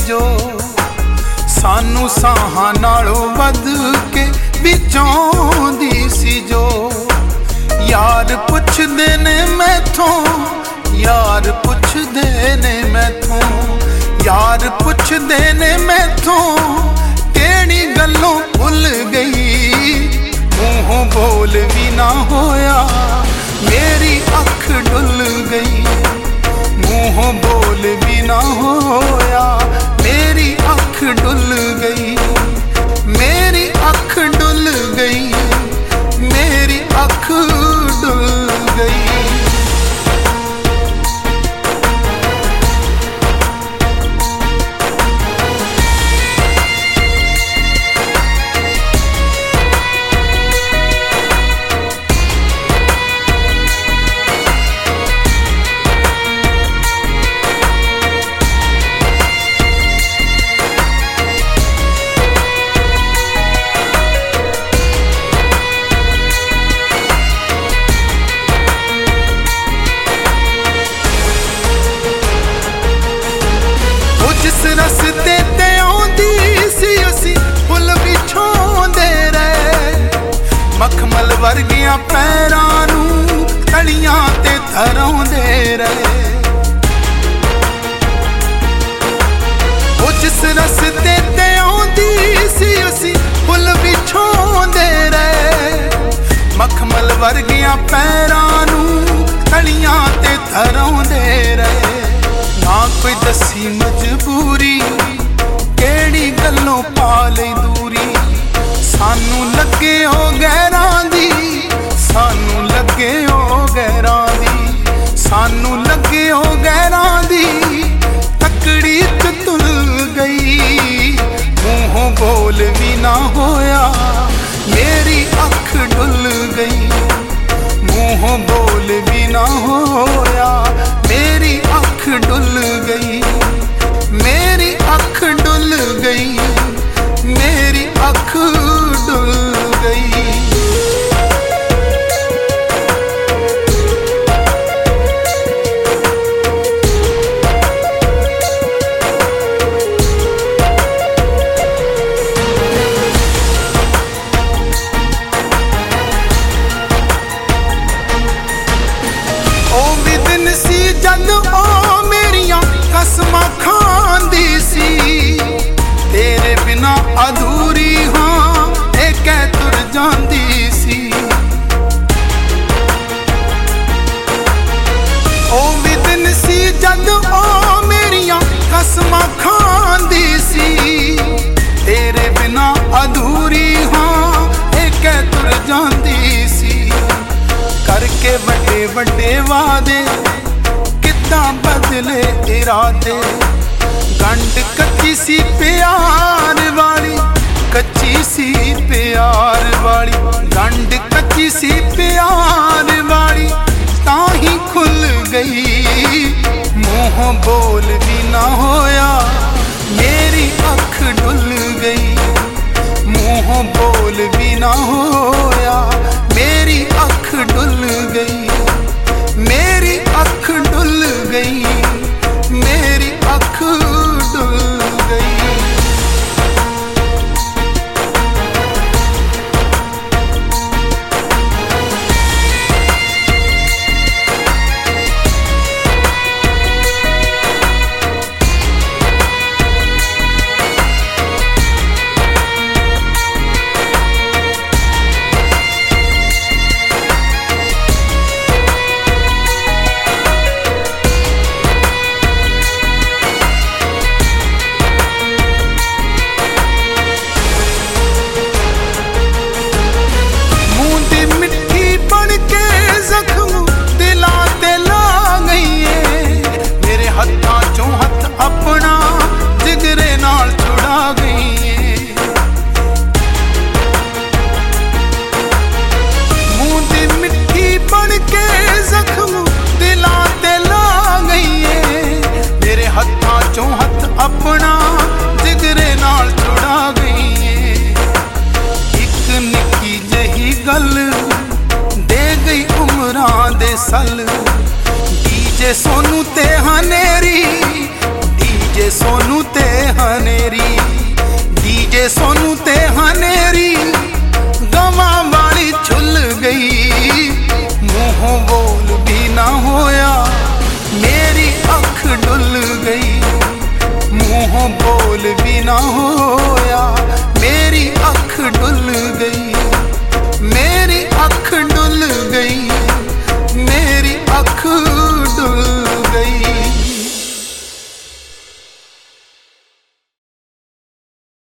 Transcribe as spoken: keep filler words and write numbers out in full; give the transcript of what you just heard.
जो सानू साहां नालों वध के विचोंदी सी जो। यार पुछदे ने मैथों, यार पुछदे ने मैथों, यार पुछदे ने मैथों केड़ी गल्लों भुल गई। मुंहों बोल भी ना होया मेरी अख डुल गई। मुंहों बोल भी ना होया मेरी अख डुल गई। मेरी अख डुल गई, मेरी अख डुल गई। रस्ते ते आउंदी सी असी फुल बिछोंदे रहे। मखमल वर्गियां पैरां नूं तलियां ते धरौंदे रहे। ओ जिस रस्ते ते आउंदी सी असी फुल बिछोंदे रहे। मखमल वर्गियां पैरां नूं तलियां ते धरौंदे रहे। ना कोई दसी मजबूरी केड़ी गल्लों पा लई दूरी। सानू लगे हो गैरां दी, सानू लगे हो गैरां दी, सानू लगे हो गैरां दी तकड़ी च तुल गई। मुंहों बोल भी ना होया मेरी अख डुल गई। मुंहों बोल भी ना होया मेरी अख डुल गई। मेरी अख डुल गई, मेरी अख डुल गई। जद ओ मेरियां कसमां खांदी सी तेरे बिना अधूरी हां ए कै तुर जांदी सी। ओ भी दिन सी जद ओ मेरियां कसमां खांदी सी तेरे बिना अधूरी हां ए कै तुर जांदी सी। करके बड़े बड़े वादे बदले इरादे। गंढ कच्ची सी प्यार वाली, कच्ची सी प्यार वाली। गंढ कच्ची सी प्यार वाली ताही खुल गई। मुंह बोल भी ना होया मेरी अख डुल गई। मुंह बोल भी ना होया मेरी अख डुल गई। मेरी अख डुल गई, मेरी अख डुल गई। मेरी डीजे सोनू ते हनेरी गवा वाली झुल गई। मुंहों बोल भी ना होया मेरी अख डुल गई। मुंहों बोल भी ना हो